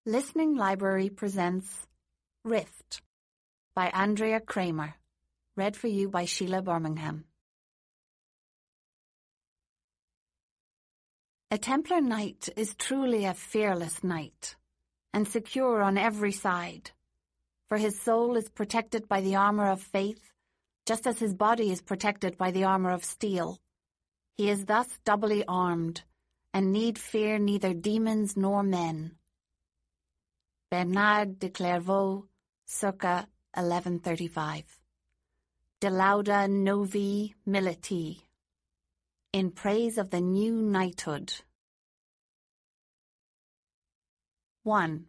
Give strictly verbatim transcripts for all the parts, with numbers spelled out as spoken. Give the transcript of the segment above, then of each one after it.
Listening Library presents Rift by Andrea Kramer, read for you by Sheila Birmingham. A Templar knight is truly a fearless knight, and secure on every side, for his soul is protected by the armour of faith, just as his body is protected by the armour of steel. He is thus doubly armed, and need fear neither demons nor men. Bernard de Clairvaux, circa eleven thirty-five. De lauda novi militi, in praise of the new knighthood. one.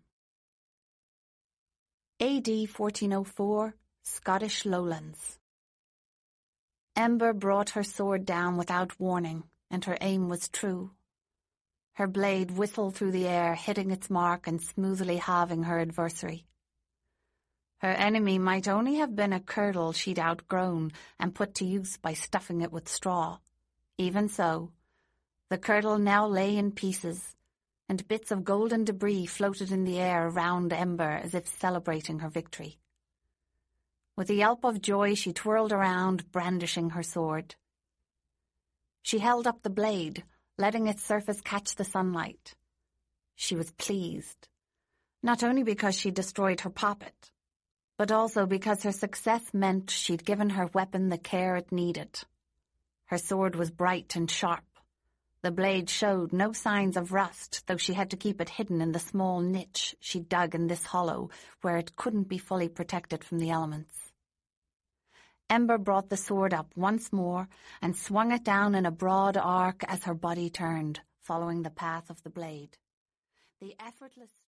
A D fourteen oh four, Scottish Lowlands. Ember brought her sword down without warning, and her aim was true. Her blade whistled through the air, hitting its mark and smoothly halving her adversary. Her enemy might only have been a curdle she'd outgrown and put to use by stuffing it with straw. Even so, the curdle now lay in pieces, and bits of golden debris floated in the air around Ember as if celebrating her victory. With a yelp of joy, she twirled around, brandishing her sword. She held up the blade, letting its surface catch the sunlight. She was pleased, not only because she destroyed her poppet, but also because her success meant she'd given her weapon the care it needed. Her sword was bright and sharp. The blade showed no signs of rust, though she had to keep it hidden in the small niche she dug in this hollow, where it couldn't be fully protected from the elements. Ember brought the sword up once more and swung it down in a broad arc as her body turned, following the path of the blade. The effortless